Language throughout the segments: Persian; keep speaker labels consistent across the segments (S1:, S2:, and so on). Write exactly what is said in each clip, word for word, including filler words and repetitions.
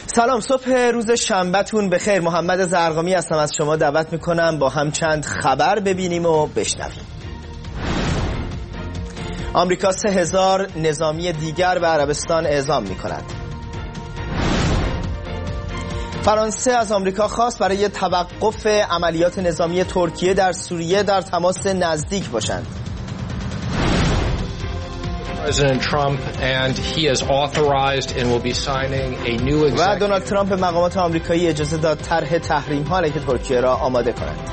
S1: سلام، صبح روز شنبهتون بخیر. محمد زرقامی هستم، از شما دعوت میکنم با هم چند خبر ببینیم و بشنویم. آمریکا سه هزار نظامی دیگر به عربستان اعزام میکند. فرانسه از آمریکا خواست برای توقف عملیات نظامی ترکیه در سوریه در تماس نزدیک باشند.
S2: President Trump and he has authorized and will be signing a new executive.
S1: و دونالد ترامپ به مقامات آمریکایی اجازه داد طرح تحریم‌ها علیه ترکیه را آماده کنند.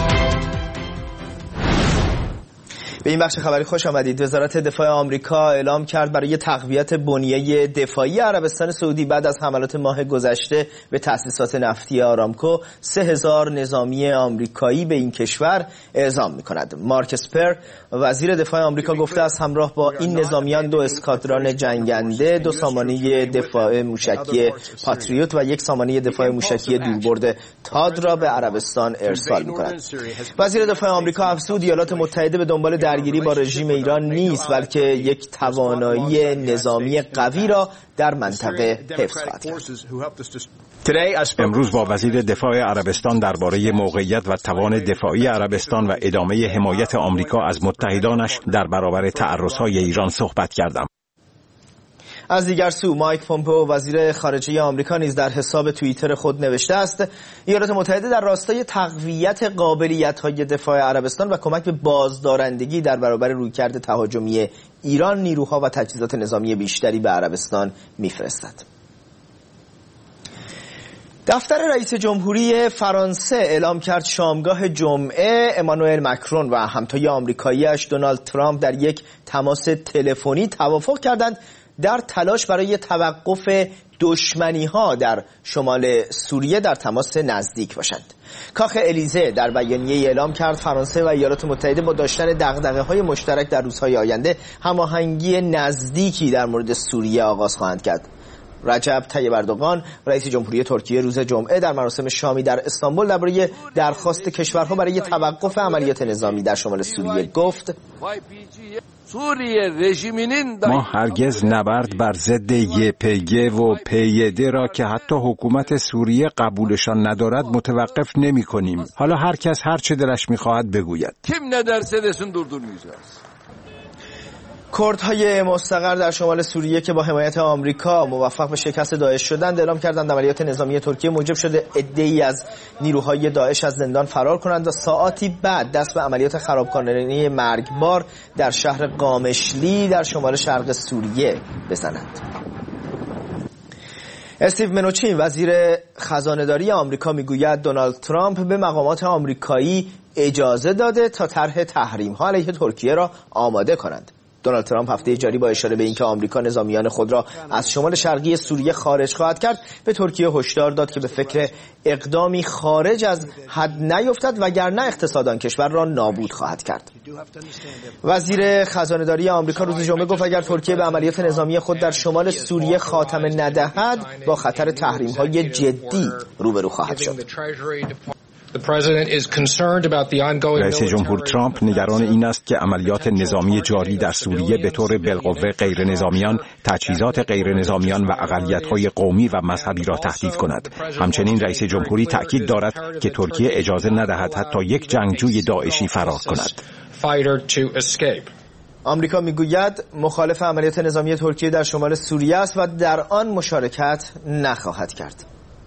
S1: به این بخش خبری خوش آمدید. وزارت دفاع آمریکا اعلام کرد برای تقویت بنیه دفاعی عربستان سعودی بعد از حملات ماه گذشته به تأسیسات نفتی آرامکو سه هزار نظامی آمریکایی به این کشور اعزام می‌کند. مارک اسپر وزیر دفاع آمریکا گفته است همراه با این نظامیان دو اسکادران جنگنده، دو سامانه دفاع موشکی پاتریوت و یک سامانه دفاع موشکی دوربرد تاد را به عربستان ارسال می‌کند. وزیر دفاع آمریکا افزود ایالات متحده به دنبال درگیری با رژیم ایران نیست، بلکه یک توانایی نظامی قوی را در منطقه حفظ خواهد کرد.
S3: امروز با وزیر دفاع عربستان درباره موقعیت و توان دفاعی عربستان و ادامه حمایت آمریکا از متحدانش در برابر تعرض‌های ایران صحبت کردم.
S1: از دیگر سو مایک پومپئو وزیر خارجه آمریکا نیز در حساب توییتر خود نوشته است ایالات متحده در راستای تقویت قابلیت‌های دفاع عربستان و کمک به بازدارندگی در برابر رویکرد تهاجمی ایران نیروها و تجهیزات نظامی بیشتری به عربستان می‌فرستد. دفتر رئیس جمهوری فرانسه اعلام کرد شامگاه جمعه امانوئل مکرون و همتای آمریکایی‌اش دونالد ترامپ در یک تماس تلفنی توافق کردند در تلاش برای توقف دشمنی‌ها در شمال سوریه در تماس نزدیک باشند. کاخ الیزه در بیانیه‌ای اعلام کرد فرانسه و ایالات متحده با داشتن دغدغه‌های مشترک در روزهای آینده هماهنگی نزدیکی در مورد سوریه آغاز خواهند کرد. رجب طیب اردوغان رئیس جمهوری ترکیه روز جمعه در مراسم شامی در استانبول درباره درخواست کشورها برای توقف عملیات نظامی در شمال سوریه گفت
S3: ما هرگز نبرد بر ضد ی پی جی و پی دی را که حتی حکومت سوریه قبولشان ندارد متوقف نمی کنیم. حالا هر کس هر چه دلش می‌خواهد بگوید.
S1: کردهای مستقر در شمال سوریه که با حمایت آمریکا موفق به شکست داعش شدند اعلام کردند عملیات نظامی ترکیه موجب شده عده‌ای از نیروهای داعش از زندان فرار کنند و ساعاتی بعد دست به عملیات خرابکارانه مرگبار در شهر قامشلی در شمال شرق سوریه بزنند. استیو منوچین وزیر خزانه‌داری آمریکا میگوید دونالد ترامپ به مقامات آمریکایی اجازه داده تا طرح تحریم‌ها علیه ترکیه را آماده کنند. دونالد ترامپ هفته جاری با اشاره به اینکه آمریکا نظامیان خود را از شمال شرقی سوریه خارج خواهد کرد به ترکیه هشدار داد که به فکر اقدامی خارج از حد نیفتد وگرنه اقتصاد آن کشور را نابود خواهد کرد. وزیر خزانه‌داری آمریکا روز جمعه گفت اگر ترکیه به عملیات نظامی خود در شمال سوریه خاتمه ندهد با خطر تحریم‌های جدی روبرو خواهد شد.
S3: رئیس جمهور ترامپ نگران این است که عملیات نظامی جاری در سوریه به طور بالقوه غیر نظامیان، تجهیزات غیر نظامیان و اقلیت‌های قومی و مذهبی را تهدید کند. همچنین رئیس جمهوری تأکید دارد که ترکیه اجازه ندهد حتی یک جنگجوی داعشی فرار کند.
S1: آمریکا میگوید مخالف عملیات نظامی ترکیه در شمال سوریه است و در آن مشارکت نخواهد کرد.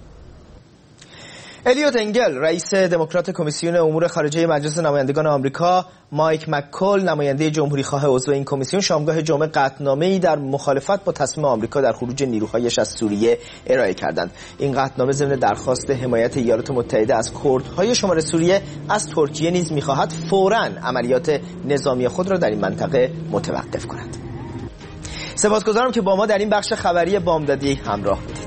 S1: الیوت انگل رئیس دموکرات کمیسیون امور خارجه مجلس نمایندگان آمریکا، مایک مککول نماینده جمهوری خواه عضو این کمیسیون شامگاه جمعه قطعنامه‌ای در مخالفت با تصمیم آمریکا در خروج نیروهایش از سوریه ارائه کردند. این قطعنامه ضمن درخواست حمایت ایالات متحده از کردهای شمال سوریه از ترکیه نیز می‌خواهد فوراً عملیات نظامی خود را در این منطقه متوقف کند. سپاسگزارم که با ما در این بخش خبری بامدادی همراه بودید.